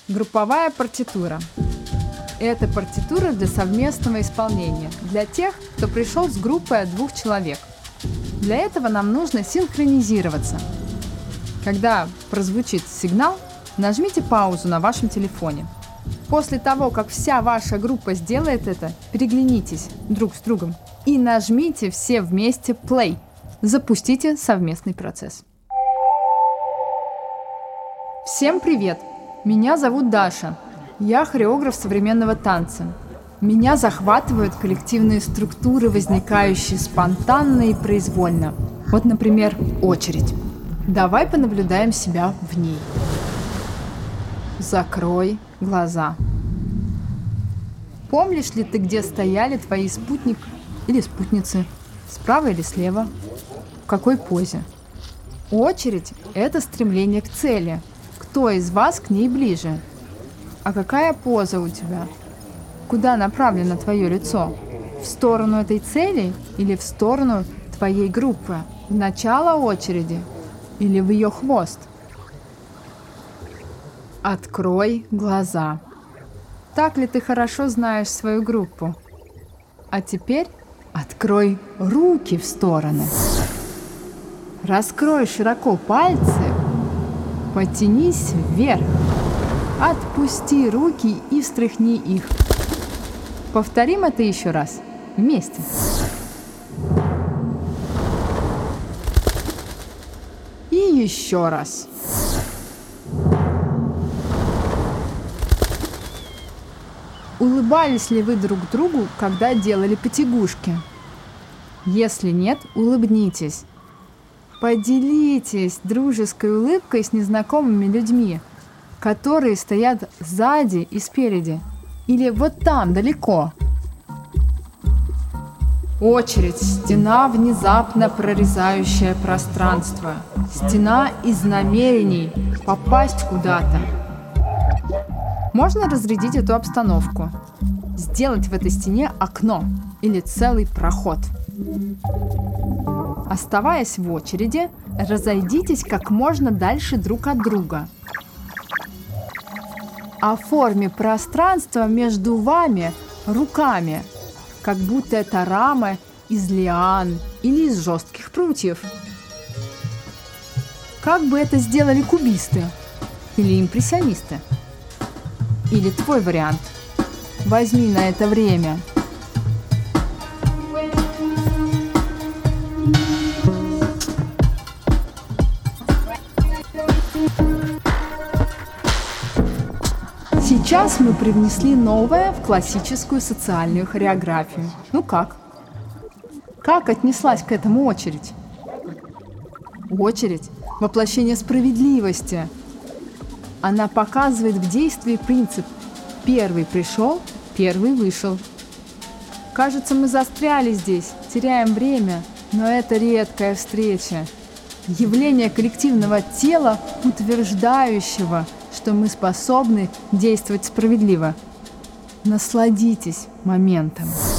Групповая партитура. Это партитура для совместного исполнения, для тех, кто пришел с группой от 2 человек. Для этого нам нужно синхронизироваться. Когда прозвучит сигнал, нажмите паузу на вашем телефоне. После того, как вся ваша группа сделает это, переглянитесь друг с другом и нажмите все вместе play. Запустите совместный процесс. Всем привет! Меня зовут Даша. Я хореограф современного танца. Меня захватывают коллективные структуры, возникающие спонтанно и произвольно. Вот, например, очередь. Давай понаблюдаем себя в ней. Закрой глаза. Помнишь ли ты, где стояли твои спутник или спутницы? Справа или слева? В какой позе? Очередь – это стремление к цели. Кто из вас к ней ближе? А какая поза у тебя? Куда направлено твое лицо? В сторону этой цели или в сторону твоей группы? В начало очереди или в ее хвост? Открой глаза. Так ли ты хорошо знаешь свою группу? А теперь открой руки в стороны. Раскрой широко пальцы. Потянись вверх. Отпусти руки и встряхни их. Повторим это еще раз. Вместе. И еще раз. Улыбались ли вы друг другу, когда делали потягушки? Если нет, улыбнитесь. Поделитесь дружеской улыбкой с незнакомыми людьми, которые стоят сзади и спереди, или вот там, далеко. Очередь – стена, внезапно прорезающая пространство. Стена из намерений попасть куда-то. Можно разрядить эту обстановку, сделать в этой стене окно или целый проход. Оставаясь в очереди, разойдитесь как можно дальше друг от друга. Оформи пространство между вами руками, как будто это рама из лиан или из жестких прутьев. Как бы это сделали кубисты или импрессионисты? Или твой вариант? Возьми на это время. Сейчас мы привнесли новое в классическую социальную хореографию. Ну как? Как отнеслась к этому очередь? Очередь – воплощение справедливости. Она показывает в действии принцип «первый пришел, первый вышел». Кажется, мы застряли здесь, теряем время, но это редкая встреча. Явление коллективного тела, утверждающего, что мы способны действовать справедливо. Насладитесь моментом.